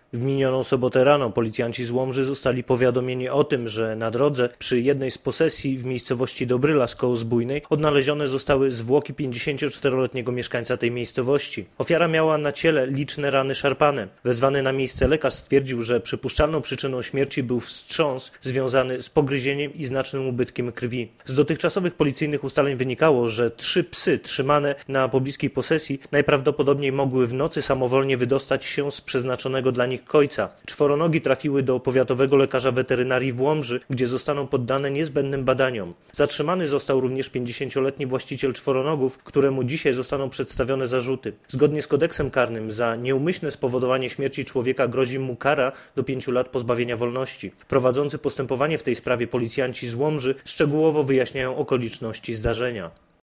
W minioną sobotę rano policjanci z Łomży zostali powiadomieni o tym, że na drodze przy jednej z posesji w miejscowości Dobrylas koło Zbójnej odnalezione zostały zwłoki 54-letniego mieszkańca tej miejscowości. Ofiara miała na ciele liczne rany szarpane. Wezwany na miejsce lekarz stwierdził, że przypuszczalną przyczyną śmierci był wstrząs związany z pogryzieniem i znacznym ubytkiem krwi. Z dotychczasowych policyjnych ustaleń wynikało, że 3 psy trzymane na pobliskiej posesji najprawdopodobniej mogły w nocy samowolnie wydostać się z przeznaczonego dla nich kojca. Czworonogi trafiły do powiatowego lekarza weterynarii w Łomży, gdzie zostaną poddane niezbędnym badaniom. Zatrzymany został również 50-letni właściciel czworonogów, któremu dzisiaj zostaną przedstawione zarzuty. Zgodnie z kodeksem karnym za nieumyślne spowodowanie śmierci człowieka grozi mu kara do 5 lat pozbawienia wolności. Prowadzący postępowanie w tej sprawie policjanci z Łomży szczegółowo wyjaśniają okoliczności zdarzenia.